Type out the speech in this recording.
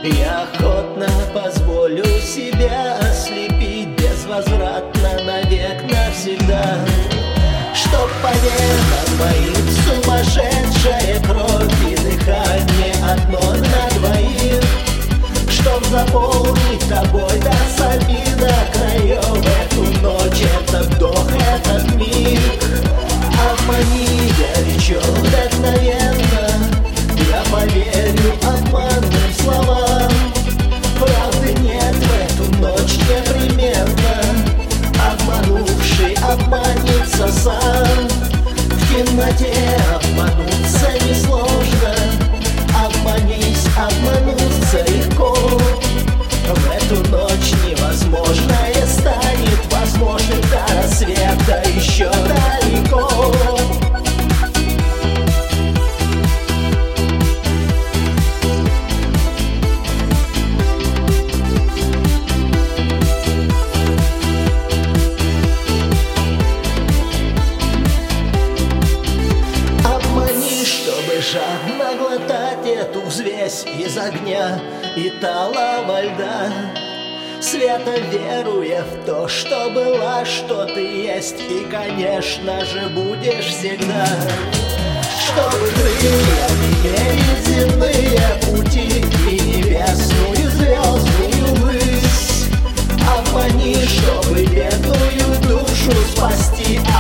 Я охотно позволю себя ослепить безвозвратно, навек, навсегда. Чтоб по венам моим сумасшедшая кровь и дыхание одно на двоих. Чтоб заполнить тобой до самих до краев эту ночь, этот вдох, этот миг. Обмани горячо, вдохновенно, я поверю обманным словам. Правды нет в эту ночь непременно, обманувший обманется сам. В темноте обмануться несложно, обманись, обмануться легко. В эту ночь невозможное станет возможным, до рассвета еще далеко. Жадно глотать эту взвесь из огня и талого льда, свято веруя в то, что была, что ты есть, и, конечно же, будешь всегда. Чтобы крыльями мерить земные пути и небесную звездную высь, обмани, чтобы бедную душу спасти.